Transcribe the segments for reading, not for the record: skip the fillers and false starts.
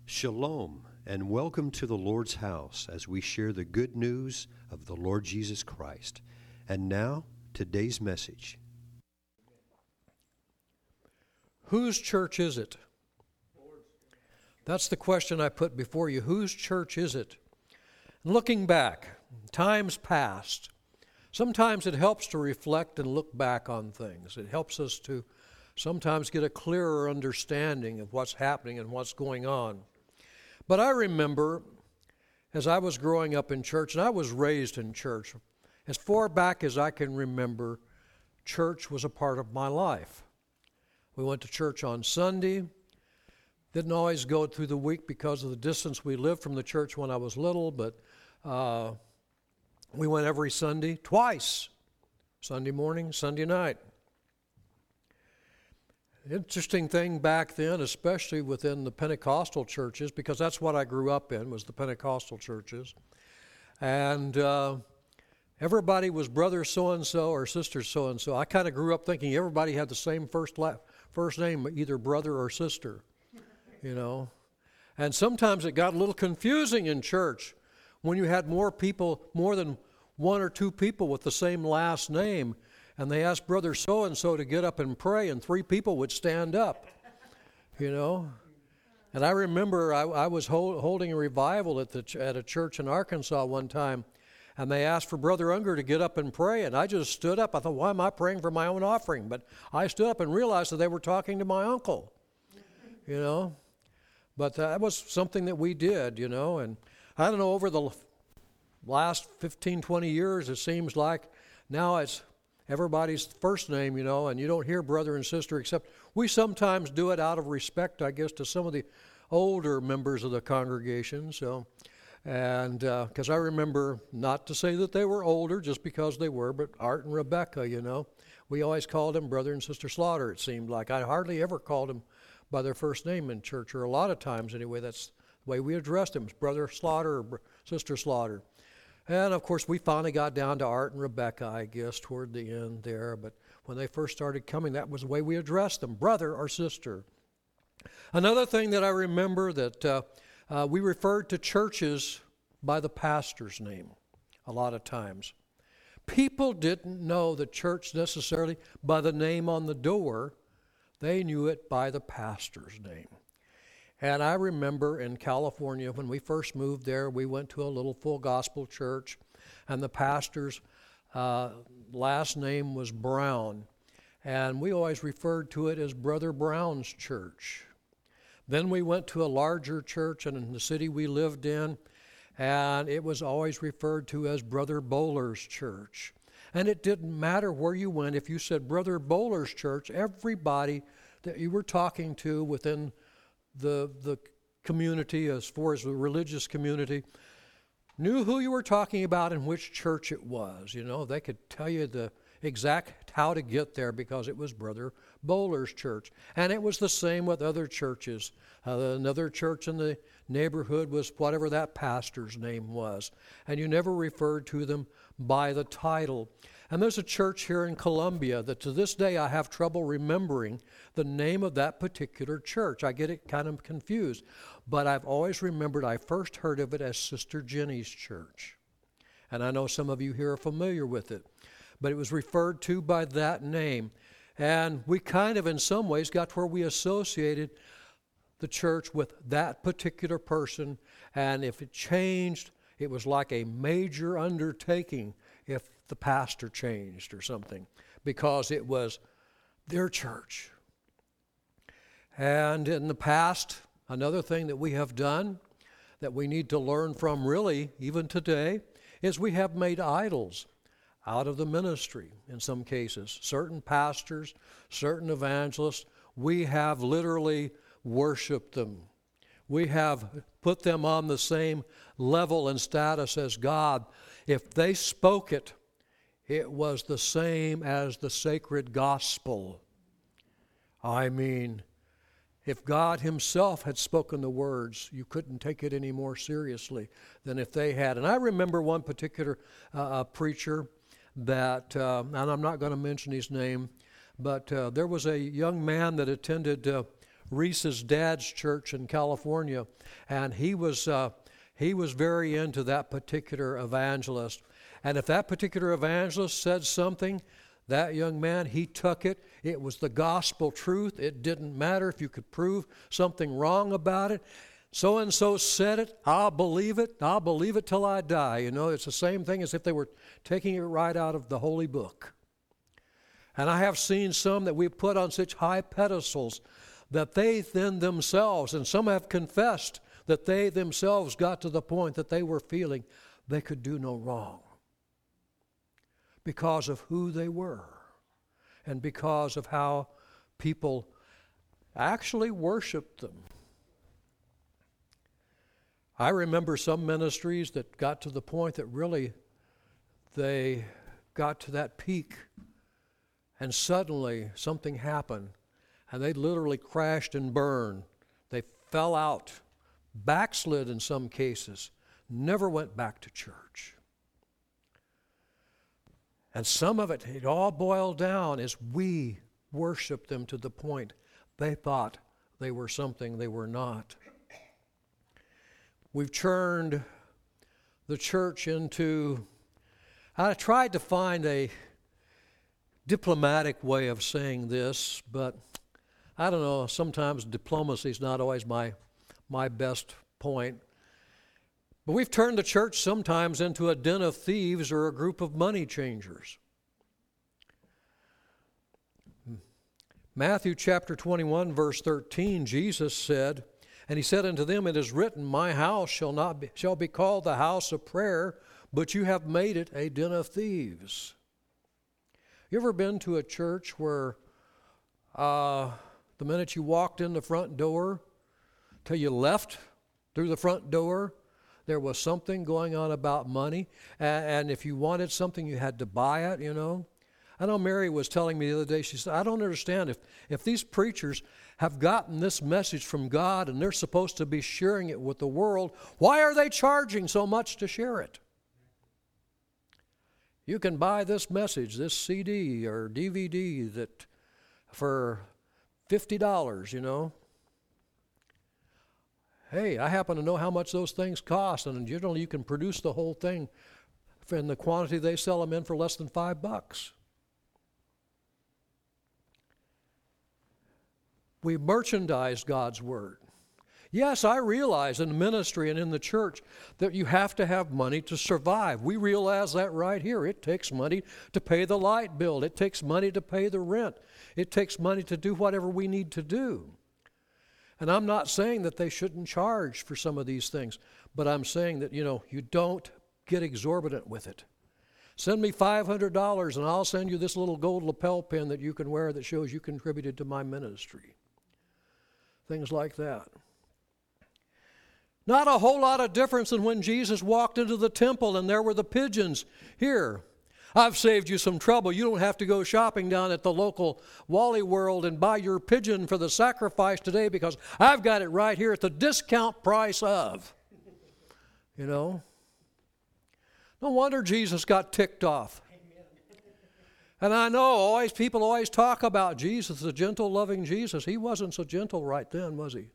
Shalom, and welcome to the Lord's house as we share the good news of the Lord Jesus Christ. And now, today's message. Whose church is it? That's the question I put before you. Whose church is it? Looking back, times past, sometimes it helps to reflect and look back on things. It helps us to sometimes get a clearer understanding of what's happening and what's going on. But I remember, as I was growing up in church, and I was raised in church, as far back as I can remember, church was a part of my life. We went to church on Sunday. Didn't always go through the week because of the distance we lived from the church when I was little, but we went every Sunday, twice, Sunday morning, Sunday night. Interesting thing back then, especially within the Pentecostal churches, because that's what I grew up in, was the Pentecostal churches. And everybody was brother so-and-so or sister so-and-so. I kind of grew up thinking everybody had the same first name, either brother or sister, you know. And sometimes it got a little confusing in church when you had more than one or two people with the same last name. And they asked brother so-and-so to get up and pray, and three people would stand up, you know. And I remember I was holding a revival at a church in Arkansas one time, and they asked for Brother Unger to get up and pray, and I just stood up. I thought, why am I praying for my own offering? But I stood up and realized that they were talking to my uncle, you know. But that was something that we did, you know. And I don't know, over the last 15, 20 years, it seems like now it's everybody's first name, you know, and you don't hear brother and sister, except we sometimes do it out of respect, I guess, to some of the older members of the congregation. So, and because I remember, not to say that they were older just because they were, but Art and Rebecca, you know, we always called them brother and sister Slaughter, it seemed like. I hardly ever called them by their first name in church, or a lot of times anyway. That's the way we addressed them, brother Slaughter or sister Slaughter. And, of course, we finally got down to Art and Rebecca, I guess, toward the end there. But when they first started coming, that was the way we addressed them, brother or sister. Another thing that I remember, that we referred to churches by the pastor's name a lot of times. People didn't know the church necessarily by the name on the door. They knew it by the pastor's name. And I remember in California, when we first moved there, we went to a little full gospel church, and the pastor's last name was Brown. And we always referred to it as Brother Brown's church. Then we went to a larger church in the city we lived in, and it was always referred to as Brother Bowler's church. And it didn't matter where you went. If you said Brother Bowler's church, everybody that you were talking to within the community, as far as the religious community, knew who you were talking about and which church it was. You know, they could tell you the exact how to get there because it was Brother Bowler's church. And it was the same with other churches. Another church in the neighborhood was whatever that pastor's name was. And you never referred to them by the title. And there's a church here in Columbia that to this day I have trouble remembering the name of that particular church. I get it kind of confused. But I've always remembered I first heard of it as Sister Jenny's church. And I know some of you here are familiar with it. But it was referred to by that name. And we kind of in some ways got to where we associated the church with that particular person. And if it changed, it was like a major undertaking if the pastor changed or something, because it was their church. And in the past, another thing that we have done that we need to learn from really even today is we have made idols out of the ministry in some cases. Certain pastors, certain evangelists, we have literally worshiped them. We have put them on the same level and status as God. If they spoke it, it was the same as the sacred gospel. I mean, if God himself had spoken the words, you couldn't take it any more seriously than if they had. And I remember one particular preacher that, and I'm not going to mention his name, but there was a young man that attended Reese's dad's church in California, and he was very into that particular evangelist. And if that particular evangelist said something, that young man, he took it. It was the gospel truth. It didn't matter if you could prove something wrong about it. So-and-so said it. I'll believe it. I'll believe it till I die. You know, it's the same thing as if they were taking it right out of the holy book. And I have seen some that we put on such high pedestals that they then themselves, and some have confessed that they themselves got to the point that they were feeling they could do no wrong because of who they were and because of how people actually worshiped them. I remember some ministries that got to the point that really they got to that peak, and suddenly something happened, and they literally crashed and burned. They fell out, backslid in some cases, never went back to church. And some of it all boiled down as we worshiped them to the point they thought they were something they were not. We've turned the church into, I tried to find a diplomatic way of saying this, but I don't know, sometimes diplomacy is not always my best point. But we've turned the church sometimes into a den of thieves or a group of money changers. Matthew chapter 21, verse 13, Jesus said, and he said unto them, it is written, my house shall be called the house of prayer, but you have made it a den of thieves. You ever been to a church where the minute you walked in the front door till you left through the front door, there was something going on about money, and if you wanted something, you had to buy it, you know? I know Mary was telling me the other day, she said, I don't understand if these preachers have gotten this message from God and they're supposed to be sharing it with the world, why are they charging so much to share it? You can buy this message, this CD or DVD that for $50, you know. Hey, I happen to know how much those things cost, and generally you can produce the whole thing in the quantity they sell them in for less than $5. We merchandise God's Word. Yes, I realize in the ministry and in the church that you have to have money to survive. We realize that right here. It takes money to pay the light bill. It takes money to pay the rent. It takes money to do whatever we need to do. And I'm not saying that they shouldn't charge for some of these things, but I'm saying that, you don't get exorbitant with it. Send me $500 and I'll send you this little gold lapel pin that you can wear that shows you contributed to my ministry. Things like that. Not a whole lot of difference than when Jesus walked into the temple and there were the pigeons. Here, I've saved you some trouble. You don't have to go shopping down at the local Wally World and buy your pigeon for the sacrifice today because I've got it right here at the discount price of. No wonder Jesus got ticked off. And I know people always talk about Jesus, the gentle, loving Jesus. He wasn't so gentle right then, was he?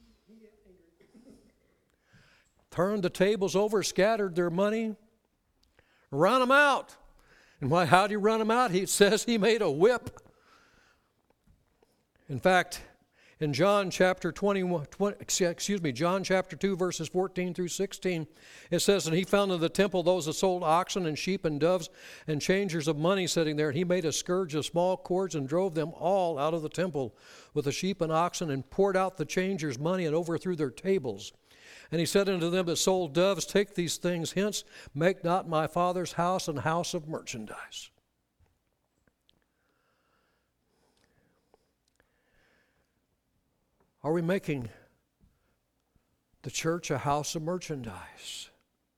Turned the tables over, scattered their money, run them out. And how do you run them out? He says he made a whip. In fact, in John chapter 2, verses 14 through 16, it says, and he found in the temple those that sold oxen and sheep and doves and changers of money sitting there. And he made a scourge of small cords and drove them all out of the temple with the sheep and oxen and poured out the changers' money and overthrew their tables. And he said unto them that sold doves, take these things hence, make not my Father's house an house of merchandise. Are we making the church a house of merchandise?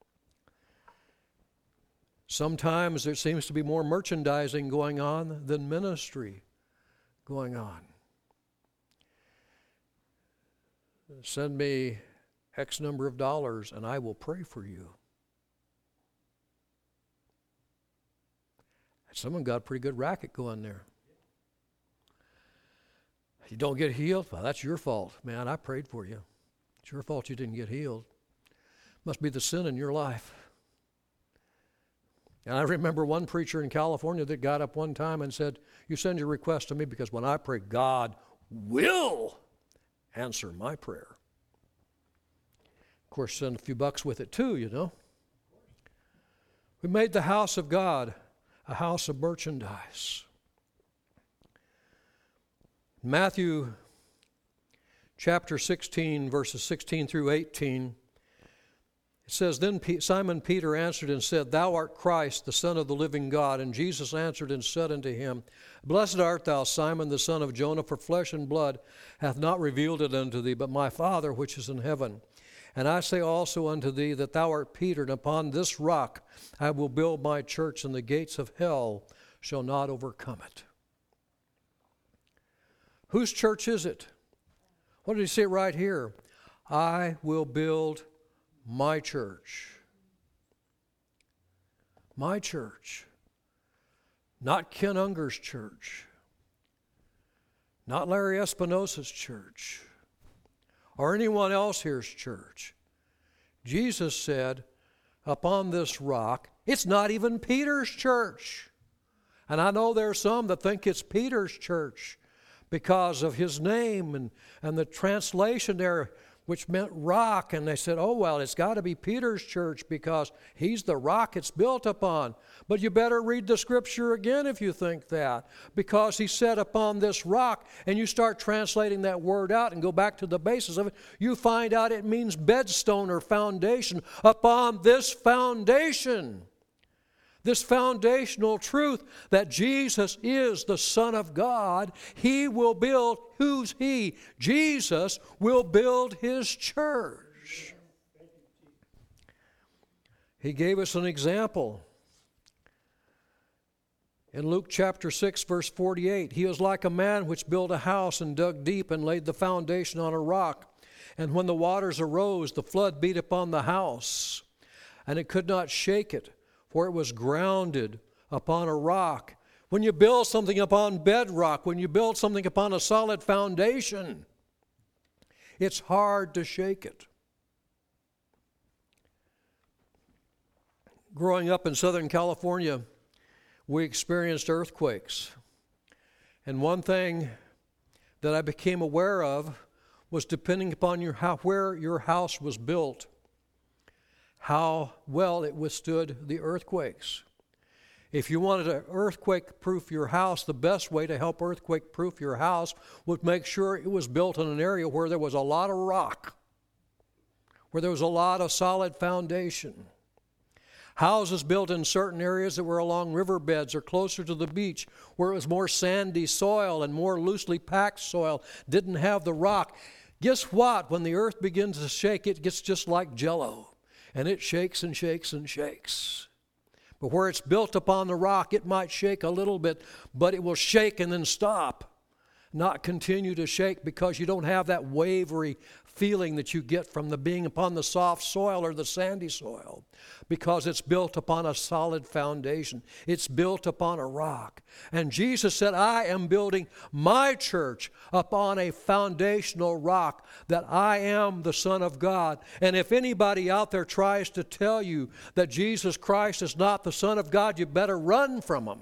Sometimes there seems to be more merchandising going on than ministry going on. Send me X number of dollars and I will pray for you. Someone got a pretty good racket going there. You don't get healed? Well, that's your fault. Man, I prayed for you. It's your fault you didn't get healed. Must be the sin in your life. And I remember one preacher in California that got up one time and said, you send your request to me because when I pray, God will answer my prayer. Of course, send a few bucks with it too, you know. We made the house of God a house of merchandise. Matthew chapter 16, verses 16 through 18, it says, Then Simon Peter answered and said, Thou art Christ, the Son of the living God. And Jesus answered and said unto him, Blessed art thou, Simon, the son of Jonah, for flesh and blood hath not revealed it unto thee, but my Father which is in heaven. And I say also unto thee that thou art Peter, and upon this rock I will build my church, and the gates of hell shall not overcome it. Whose church is it? What did he say right here? I will build my church. My church. Not Ken Unger's church. Not Larry Espinosa's church. Or anyone else here's church. Jesus said, upon this rock, it's not even Peter's church. And I know there are some that think it's Peter's church because of his name and the translation there, which meant rock. And they said, oh, well, it's got to be Peter's church because he's the rock it's built upon. But you better read the scripture again if you think that, because he said upon this rock, and you start translating that word out and go back to the basis of it, you find out it means bedstone or foundation. Upon this foundation. This foundational truth that Jesus is the Son of God, he will build, who's he? Jesus will build his church. He gave us an example. In Luke chapter 6, verse 48, he is like a man which built a house and dug deep and laid the foundation on a rock. And when the waters arose, the flood beat upon the house, and it could not shake it, for it was grounded upon a rock. When you build something upon bedrock, when you build something upon a solid foundation, it's hard to shake it. Growing up in Southern California, we experienced earthquakes. And one thing that I became aware of was depending upon where your house was built, how well it withstood the earthquakes. If you wanted to earthquake-proof your house, the best way to help earthquake-proof your house was make sure it was built in an area where there was a lot of rock, where there was a lot of solid foundation. Houses built in certain areas that were along riverbeds or closer to the beach, where it was more sandy soil and more loosely packed soil, didn't have the rock. Guess what? When the earth begins to shake, it gets just like Jell-O. And it shakes and shakes and shakes. But where it's built upon the rock, it might shake a little bit, but it will shake and then stop. Not continue to shake because you don't have that wavery feeling that you get from the being upon the soft soil or the sandy soil, because it's built upon a solid foundation. It's built upon a rock. And Jesus said, I am building my church upon a foundational rock, that I am the Son of God. And if anybody out there tries to tell you that Jesus Christ is not the Son of God, you better run from them.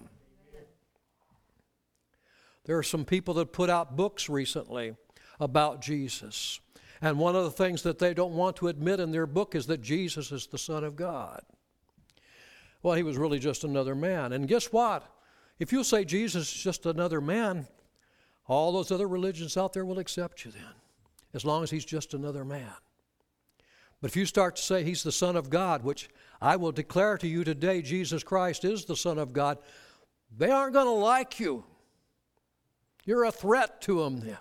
There are some people that put out books recently about Jesus. And one of the things that they don't want to admit in their book is that Jesus is the Son of God. Well, he was really just another man. And guess what? If you say Jesus is just another man, all those other religions out there will accept you then, as long as he's just another man. But if you start to say he's the Son of God, which I will declare to you today, Jesus Christ is the Son of God, they aren't going to like you. You're a threat to them then.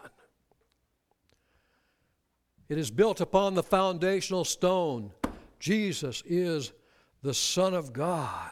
It is built upon the foundational stone. Jesus is the Son of God.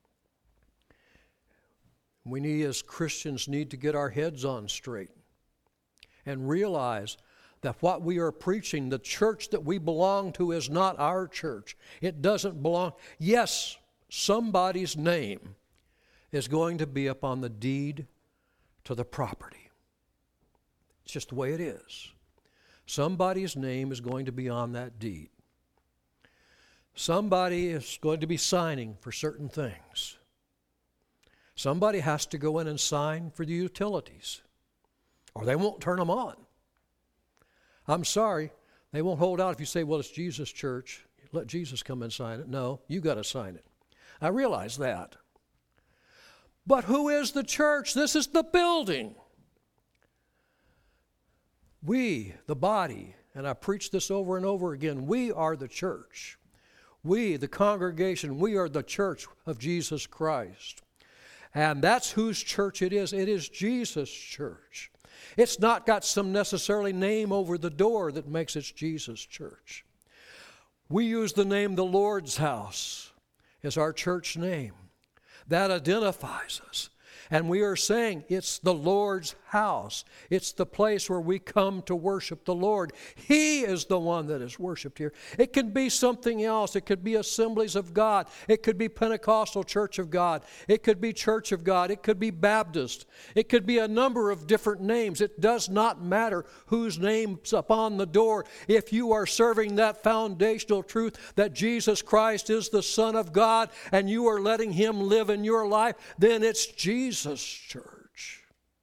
We as Christians need to get our heads on straight and realize that what we are preaching, the church that we belong to, is not our church. It doesn't belong. Yes, somebody's name is going to be upon the deed to the property. It's just the way it is. Somebody's name is going to be on that deed. Somebody is going to be signing for certain things. Somebody has to go in and sign for the utilities, or they won't turn them on. I'm sorry, they won't hold out if you say, well, it's Jesus' church. Let Jesus come and sign it. No, you got to sign it. I realize that. But who is the church? This is the building. We, the body, and I preach this over and over again, we are the church. We, the congregation, we are the church of Jesus Christ. And that's whose church it is. It is Jesus' church. It's not got some necessarily name over the door that makes it Jesus' church. We use the name the Lord's house as our church name. That identifies us. And we are saying it's the Lord's house. It's the place where we come to worship the Lord. He is the one that is worshiped here. It can be something else. It could be Assemblies of God. It could be Pentecostal Church of God. It could be Church of God. It could be Baptist. It could be a number of different names. It does not matter whose name's upon the door. If you are serving that foundational truth that Jesus Christ is the Son of God and you are letting Him live in your life, then it's Jesus' church.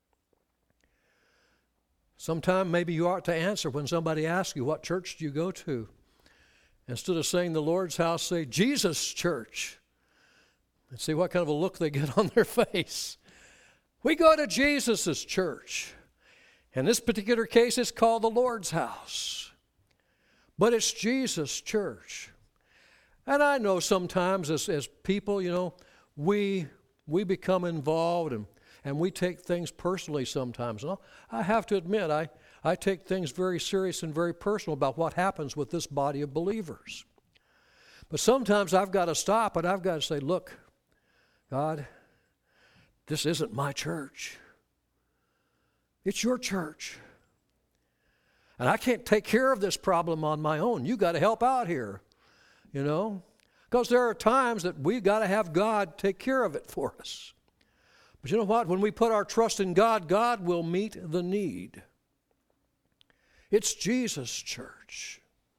Sometime maybe you ought to answer when somebody asks you, what church do you go to? Instead of saying the Lord's house, say Jesus' church. And see what kind of a look they get on their face. We go to Jesus' church. In this particular case, it's called the Lord's house. But it's Jesus' church. And I know sometimes as people, we become involved and we take things personally sometimes. And I have to admit, I take things very serious and very personal about what happens with this body of believers. But sometimes I've got to stop and I've got to say, look, God, this isn't my church. It's your church. And I can't take care of this problem on my own. You got to help out here, Because there are times that we've got to have God take care of it for us. But you know what? When we put our trust in God, God will meet the need. It's Jesus' church.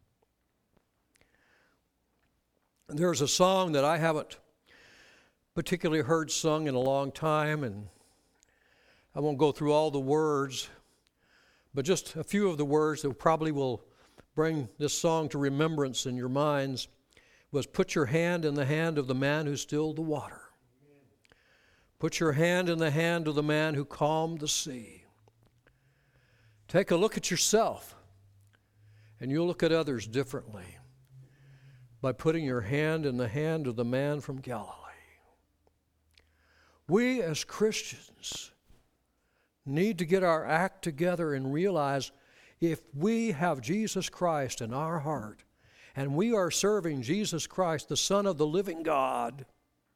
And there's a song that I haven't particularly heard sung in a long time, and I won't go through all the words, but just a few of the words that probably will bring this song to remembrance in your minds. Was put your hand in the hand of the man who stilled the water. Put your hand in the hand of the man who calmed the sea. Take a look at yourself, and you'll look at others differently by putting your hand in the hand of the man from Galilee. We as Christians need to get our act together and realize if we have Jesus Christ in our heart, and we are serving Jesus Christ, the Son of the living God,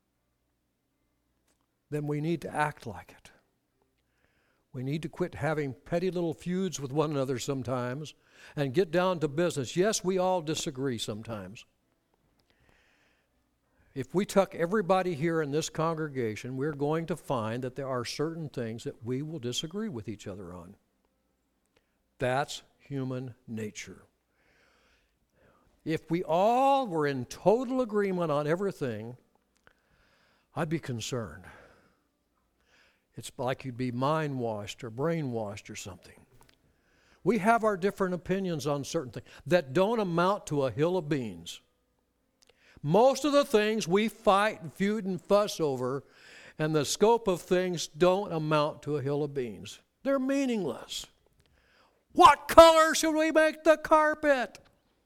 then we need to act like it. We need to quit having petty little feuds with one another sometimes and get down to business. Yes, we all disagree sometimes. If we took everybody here in this congregation, we're going to find that there are certain things that we will disagree with each other on. That's human nature. If we all were in total agreement on everything, I'd be concerned. It's like you'd be mind-washed or brainwashed or something. We have our different opinions on certain things that don't amount to a hill of beans. Most of the things we fight and feud and fuss over, and the scope of things don't amount to a hill of beans. They're meaningless. What color should we make the carpet?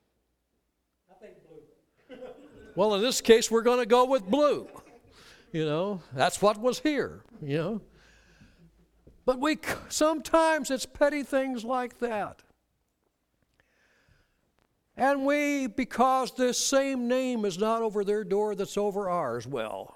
Well, in this case, we're going to go with blue. That's what was here, But sometimes it's petty things like that. And because this same name is not over their door that's over ours, well,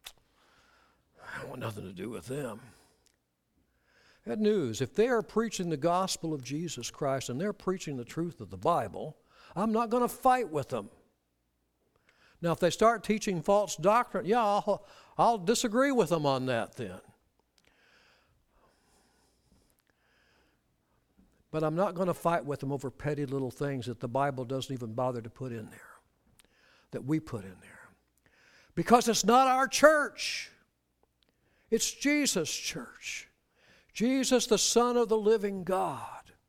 I want nothing to do with them. Good news, if they are preaching the gospel of Jesus Christ and they're preaching the truth of the Bible, I'm not going to fight with them. Now, if they start teaching false doctrine, I'll disagree with them on that then. But I'm not going to fight with them over petty little things that the Bible doesn't even bother to put in there, that we put in there. Because it's not our church. It's Jesus' church. Jesus, the Son of the living God.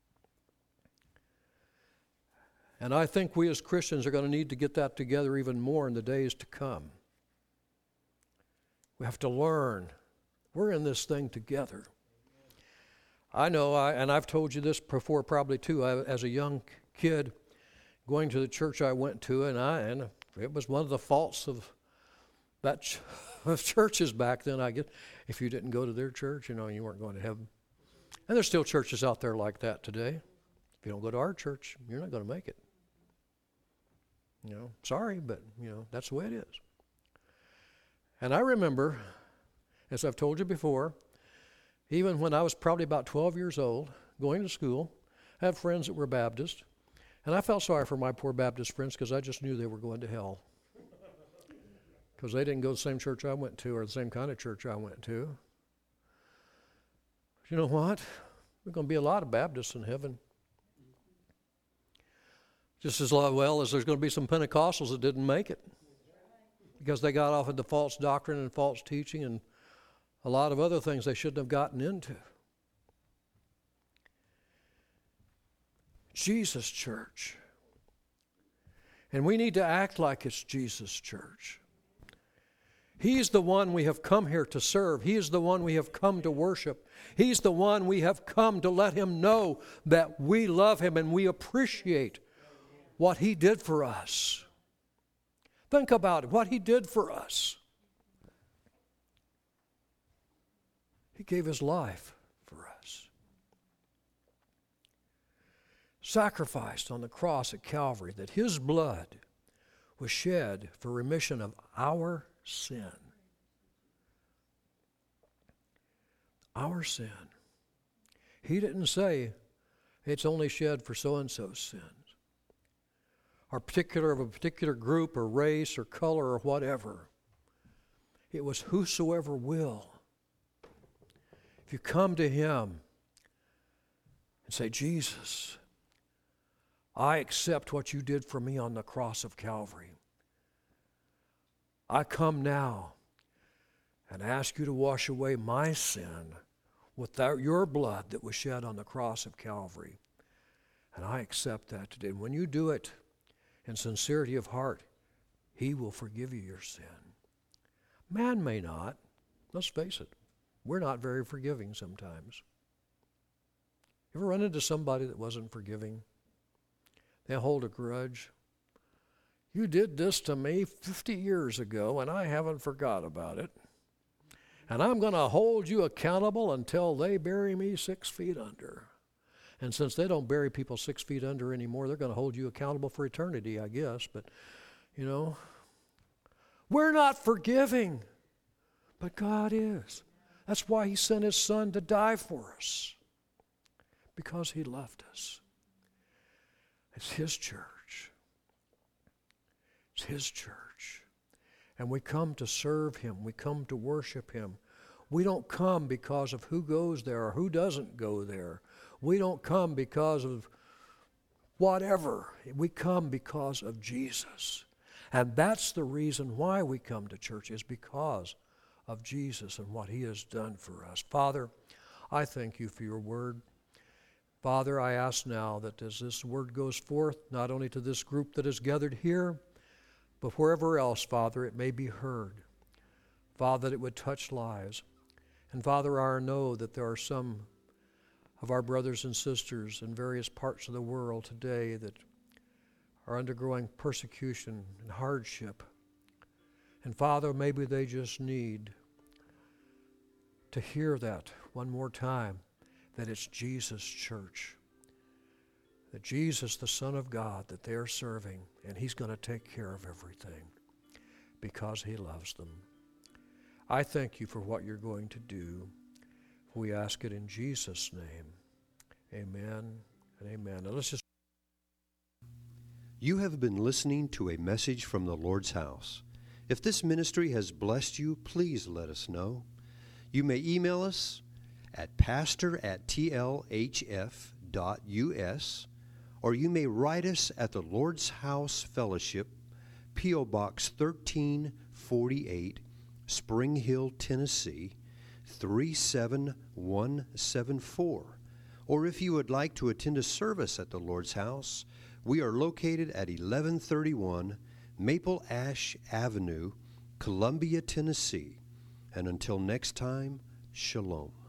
And I think we as Christians are going to need to get that together even more in the days to come. We have to learn. We're in this thing together. I know, and I've told you this before probably too, as a young kid going to the church I went to, and it was one of the faults of that of churches back then, I guess. If you didn't go to their church, you weren't going to heaven. And there's still churches out there like that today. If you don't go to our church, you're not going to make it. Sorry, but, that's the way it is. And I remember, as I've told you before, even when I was probably about 12 years old, going to school, I had friends that were Baptist, and I felt sorry for my poor Baptist friends because I just knew they were going to hell. Because they didn't go to the same church I went to or the same kind of church I went to. You know what? There's going to be a lot of Baptists in heaven. Just as well as there's going to be some Pentecostals that didn't make it because they got off into false doctrine and false teaching and a lot of other things they shouldn't have gotten into. Jesus' church. And we need to act like it's Jesus' church. He's the one we have come here to serve. He is the one we have come to worship. He's the one we have come to let Him know that we love Him and we appreciate what He did for us. Think about it, what He did for us. He gave His life for us. Sacrificed on the cross at Calvary, that His blood was shed for remission of our sin. Our sin. He didn't say it's only shed for so-and-so's sins. Or of a particular group or race or color or whatever. It was whosoever will. If you come to Him and say, Jesus, I accept what you did for me on the cross of Calvary. I come now and ask you to wash away my sin with your blood that was shed on the cross of Calvary. And I accept that today. And when you do it in sincerity of heart, He will forgive you your sin. Man may not. Let's face it. We're not very forgiving sometimes. You ever run into somebody that wasn't forgiving? They hold a grudge. You did this to me 50 years ago, and I haven't forgot about it. And I'm going to hold you accountable until they bury me 6 feet under. And since they don't bury people 6 feet under anymore, they're going to hold you accountable for eternity, I guess. But, we're not forgiving, but God is. That's why He sent His Son to die for us, because He loved us. It's His church. It's His church. And we come to serve Him. We come to worship Him. We don't come because of who goes there or who doesn't go there. We don't come because of whatever. We come because of Jesus. And that's the reason why we come to church, is because of Jesus and what He has done for us. Father, I thank You for Your word. Father, I ask now that as this word goes forth, not only to this group that is gathered here, but wherever else, Father, it may be heard. Father, that it would touch lives. And Father, I know that there are some of our brothers and sisters in various parts of the world today that are undergoing persecution and hardship. And Father, maybe they just need to hear that one more time, that it's Jesus' church, that Jesus, the Son of God, that they're serving, and He's going to take care of everything because He loves them. I thank You for what You're going to do. We ask it in Jesus' name. Amen and amen. Now let's just... You have been listening to a message from the Lord's house. If this ministry has blessed you, please let us know. You may email us at pastor@tlhf.org. or you may write us at the Lord's House Fellowship, P.O. Box 1348, Spring Hill, Tennessee, 37174. Or if you would like to attend a service at the Lord's House, we are located at 1131 Maple Ash Avenue, Columbia, Tennessee. And until next time, shalom.